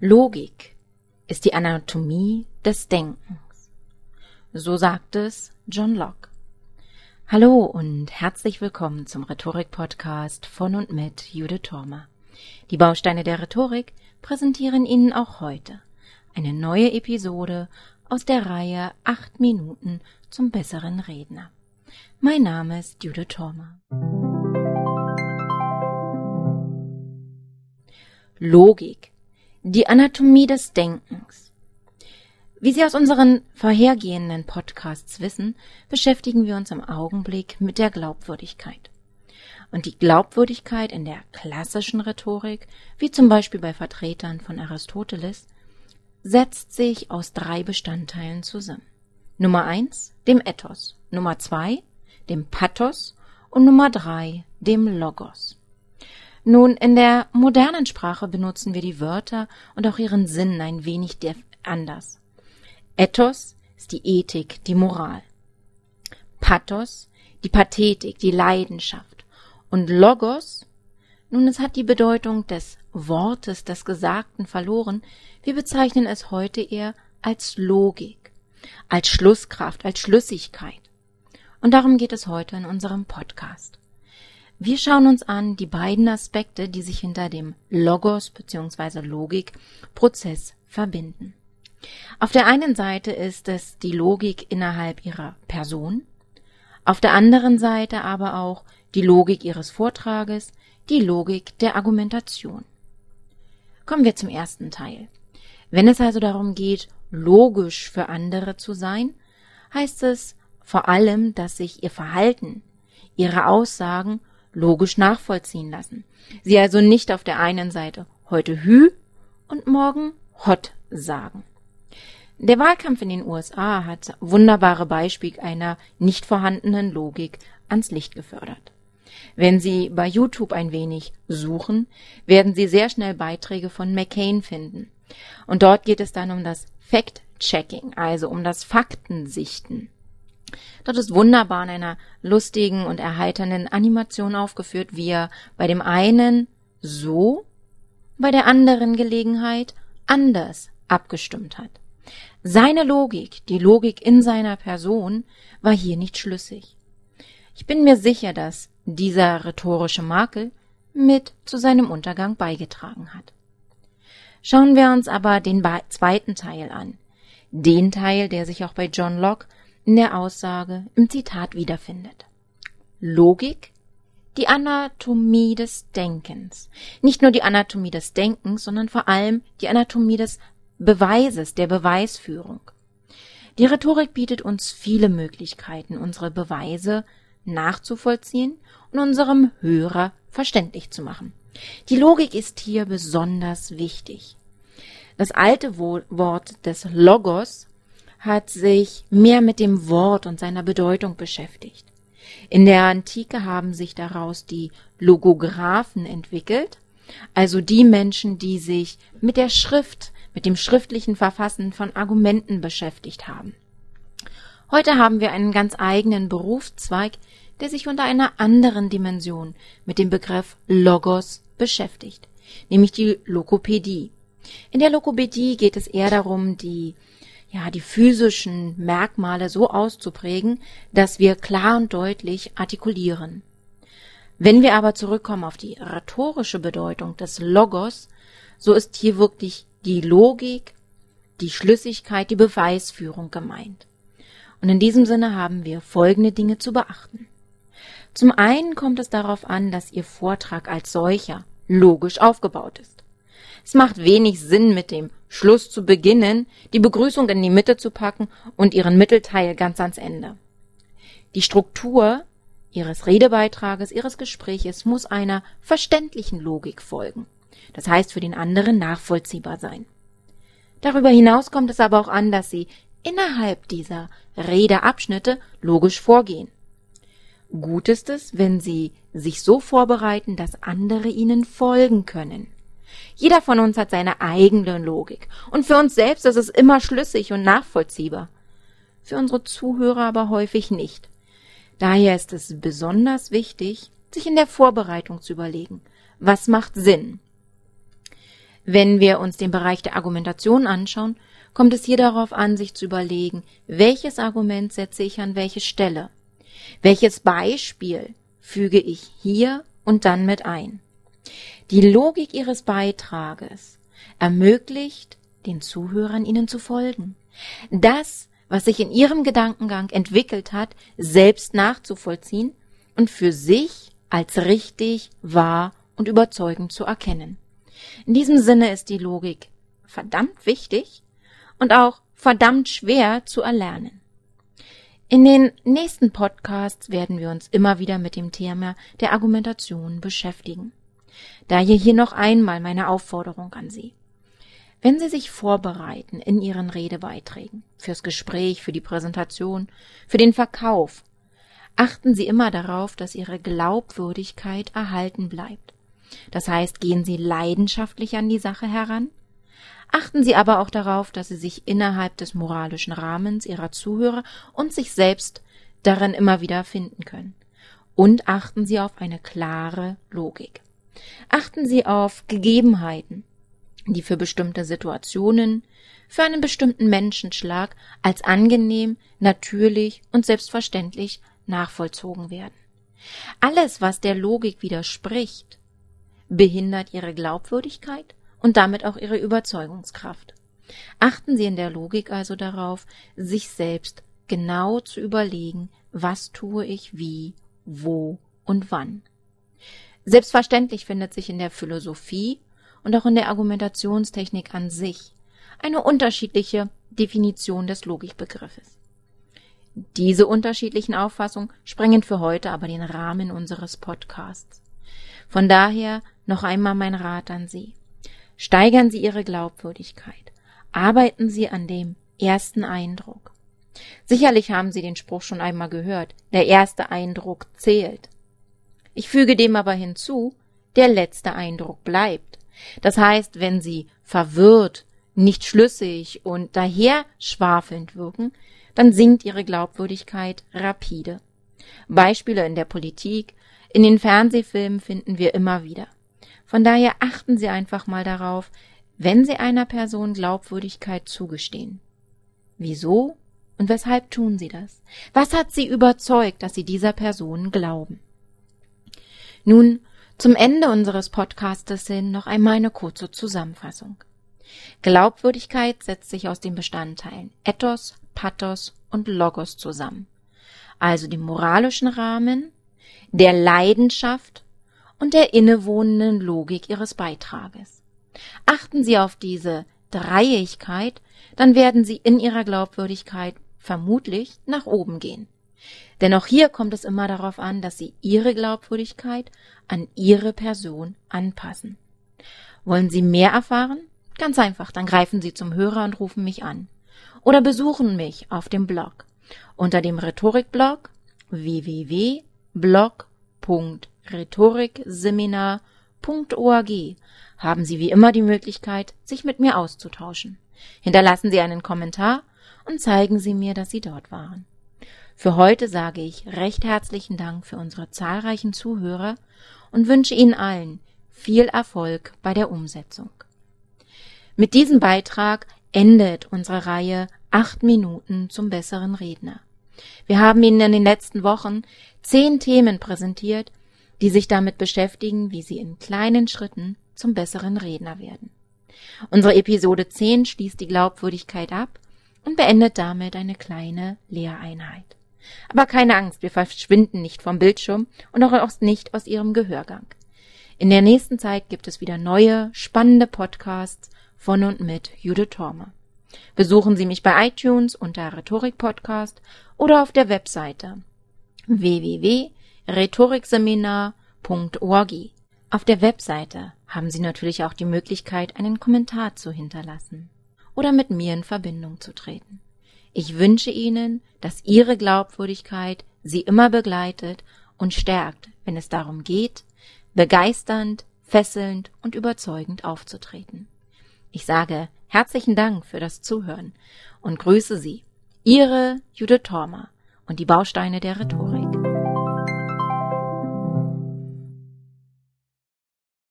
Logik ist die Anatomie des Denkens. So sagt es John Locke. Hallo und herzlich willkommen zum Rhetorik-Podcast von und mit Judith Thormer. Die Bausteine der Rhetorik präsentieren Ihnen auch heute eine neue Episode aus der Reihe 8 Minuten zum besseren Redner. Mein Name ist Judith Thormer. Logik. Die Anatomie des Denkens. Wie Sie aus unseren vorhergehenden Podcasts wissen, beschäftigen wir uns im Augenblick mit der Glaubwürdigkeit. Und die Glaubwürdigkeit in der klassischen Rhetorik, wie zum Beispiel bei Vertretern von Aristoteles, setzt sich aus 3 Bestandteilen zusammen. Nummer 1, dem Ethos, Nummer 2, dem Pathos und Nummer 3, dem Logos. Nun, in der modernen Sprache benutzen wir die Wörter und auch ihren Sinn ein wenig anders. Ethos ist die Ethik, die Moral. Pathos, die Pathetik, die Leidenschaft. Und Logos, nun, es hat die Bedeutung des Wortes, des Gesagten verloren. Wir bezeichnen es heute eher als Logik, als Schlusskraft, als Schlüssigkeit. Und darum geht es heute in unserem Podcast. Wir schauen uns an die beiden Aspekte, die sich hinter dem Logos bzw. Logikprozess verbinden. Auf der einen Seite ist es die Logik innerhalb ihrer Person, auf der anderen Seite aber auch die Logik ihres Vortrages, die Logik der Argumentation. Kommen wir zum ersten Teil. Wenn es also darum geht, logisch für andere zu sein, heißt es vor allem, dass sich ihr Verhalten, ihre Aussagen logisch nachvollziehen lassen. Sie also nicht auf der einen Seite heute Hü und morgen Hot sagen. Der Wahlkampf in den USA hat wunderbare Beispiele einer nicht vorhandenen Logik ans Licht gefördert. Wenn Sie bei YouTube ein wenig suchen, werden Sie sehr schnell Beiträge von McCain finden. Und dort geht es dann um das Fact-Checking, also um das Faktensichten. Dort ist wunderbar in einer lustigen und erheiternden Animation aufgeführt, wie er bei dem einen so, bei der anderen Gelegenheit anders abgestimmt hat. Seine Logik, die Logik in seiner Person, war hier nicht schlüssig. Ich bin mir sicher, dass dieser rhetorische Makel mit zu seinem Untergang beigetragen hat. Schauen wir uns aber den zweiten Teil an. Den Teil, der sich auch bei John Locke in der Aussage im Zitat wiederfindet. Logik, die Anatomie des Denkens. Nicht nur die Anatomie des Denkens, sondern vor allem die Anatomie des Beweises, der Beweisführung. Die Rhetorik bietet uns viele Möglichkeiten, unsere Beweise nachzuvollziehen und unserem Hörer verständlich zu machen. Die Logik ist hier besonders wichtig. Das alte Wort des Logos hat sich mehr mit dem Wort und seiner Bedeutung beschäftigt. In der Antike haben sich daraus die Logographen entwickelt, also die Menschen, die sich mit der Schrift, mit dem schriftlichen Verfassen von Argumenten beschäftigt haben. Heute haben wir einen ganz eigenen Berufszweig, der sich unter einer anderen Dimension mit dem Begriff Logos beschäftigt, nämlich die Logopädie. In der Logopädie geht es eher darum, die physischen Merkmale so auszuprägen, dass wir klar und deutlich artikulieren. Wenn wir aber zurückkommen auf die rhetorische Bedeutung des Logos, so ist hier wirklich die Logik, die Schlüssigkeit, die Beweisführung gemeint. Und in diesem Sinne haben wir folgende Dinge zu beachten. Zum einen kommt es darauf an, dass Ihr Vortrag als solcher logisch aufgebaut ist. Es macht wenig Sinn, mit dem Schluss zu beginnen, die Begrüßung in die Mitte zu packen und Ihren Mittelteil ganz ans Ende. Die Struktur Ihres Redebeitrages, Ihres Gespräches muss einer verständlichen Logik folgen. Das heißt, für den anderen nachvollziehbar sein. Darüber hinaus kommt es aber auch an, dass Sie innerhalb dieser Redeabschnitte logisch vorgehen. Gut ist es, wenn Sie sich so vorbereiten, dass andere Ihnen folgen können. Jeder von uns hat seine eigene Logik und für uns selbst ist es immer schlüssig und nachvollziehbar. Für unsere Zuhörer aber häufig nicht. Daher ist es besonders wichtig, sich in der Vorbereitung zu überlegen, was macht Sinn. Wenn wir uns den Bereich der Argumentation anschauen, kommt es hier darauf an, sich zu überlegen, welches Argument setze ich an welche Stelle? Welches Beispiel füge ich hier und dann mit ein? Die Logik Ihres Beitrages ermöglicht den Zuhörern, Ihnen zu folgen. Das, was sich in Ihrem Gedankengang entwickelt hat, selbst nachzuvollziehen und für sich als richtig, wahr und überzeugend zu erkennen. In diesem Sinne ist die Logik verdammt wichtig und auch verdammt schwer zu erlernen. In den nächsten Podcasts werden wir uns immer wieder mit dem Thema der Argumentation beschäftigen. Daher hier noch einmal meine Aufforderung an Sie. Wenn Sie sich vorbereiten in Ihren Redebeiträgen, fürs Gespräch, für die Präsentation, für den Verkauf, achten Sie immer darauf, dass Ihre Glaubwürdigkeit erhalten bleibt. Das heißt, gehen Sie leidenschaftlich an die Sache heran. Achten Sie aber auch darauf, dass Sie sich innerhalb des moralischen Rahmens Ihrer Zuhörer und sich selbst darin immer wieder finden können. Und achten Sie auf eine klare Logik. Achten Sie auf Gegebenheiten, die für bestimmte Situationen, für einen bestimmten Menschenschlag als angenehm, natürlich und selbstverständlich nachvollzogen werden. Alles, was der Logik widerspricht, behindert Ihre Glaubwürdigkeit und damit auch Ihre Überzeugungskraft. Achten Sie in der Logik also darauf, sich selbst genau zu überlegen, was tue ich wie, wo und wann. Selbstverständlich findet sich in der Philosophie und auch in der Argumentationstechnik an sich eine unterschiedliche Definition des Logikbegriffes. Diese unterschiedlichen Auffassungen sprengen für heute aber den Rahmen unseres Podcasts. Von daher noch einmal mein Rat an Sie. Steigern Sie Ihre Glaubwürdigkeit. Arbeiten Sie an dem ersten Eindruck. Sicherlich haben Sie den Spruch schon einmal gehört, der erste Eindruck zählt. Ich füge dem aber hinzu, der letzte Eindruck bleibt. Das heißt, wenn Sie verwirrt, nicht schlüssig und daher schwafelnd wirken, dann sinkt Ihre Glaubwürdigkeit rapide. Beispiele in der Politik, in den Fernsehfilmen finden wir immer wieder. Von daher achten Sie einfach mal darauf, wenn Sie einer Person Glaubwürdigkeit zugestehen. Wieso und weshalb tun Sie das? Was hat Sie überzeugt, dass Sie dieser Person glauben? Nun, zum Ende unseres Podcastes hin noch einmal eine kurze Zusammenfassung. Glaubwürdigkeit setzt sich aus den Bestandteilen Ethos, Pathos und Logos zusammen, also dem moralischen Rahmen, der Leidenschaft und der innewohnenden Logik Ihres Beitrages. Achten Sie auf diese Dreiigkeit, dann werden Sie in Ihrer Glaubwürdigkeit vermutlich nach oben gehen. Denn auch hier kommt es immer darauf an, dass Sie Ihre Glaubwürdigkeit an Ihre Person anpassen. Wollen Sie mehr erfahren? Ganz einfach, dann greifen Sie zum Hörer und rufen mich an. Oder besuchen mich auf dem Blog. Unter dem Rhetorikblog www.blog.rhetorikseminar.org haben Sie wie immer die Möglichkeit, sich mit mir auszutauschen. Hinterlassen Sie einen Kommentar und zeigen Sie mir, dass Sie dort waren. Für heute sage ich recht herzlichen Dank für unsere zahlreichen Zuhörer und wünsche Ihnen allen viel Erfolg bei der Umsetzung. Mit diesem Beitrag endet unsere Reihe 8 Minuten zum besseren Redner. Wir haben Ihnen in den letzten Wochen 10 Themen präsentiert, die sich damit beschäftigen, wie Sie in kleinen Schritten zum besseren Redner werden. Unsere Episode 10 schließt die Glaubwürdigkeit ab und beendet damit eine kleine Lehreinheit. Aber keine Angst, wir verschwinden nicht vom Bildschirm und auch nicht aus Ihrem Gehörgang. In der nächsten Zeit gibt es wieder neue, spannende Podcasts von und mit Judith Thormer. Besuchen Sie mich bei iTunes unter Rhetorik-Podcast oder auf der Webseite www.rhetorikseminar.org. Auf der Webseite haben Sie natürlich auch die Möglichkeit, einen Kommentar zu hinterlassen oder mit mir in Verbindung zu treten. Ich wünsche Ihnen, dass Ihre Glaubwürdigkeit Sie immer begleitet und stärkt, wenn es darum geht, begeisternd, fesselnd und überzeugend aufzutreten. Ich sage herzlichen Dank für das Zuhören und grüße Sie, Ihre Judith Thormer und die Bausteine der Rhetorik.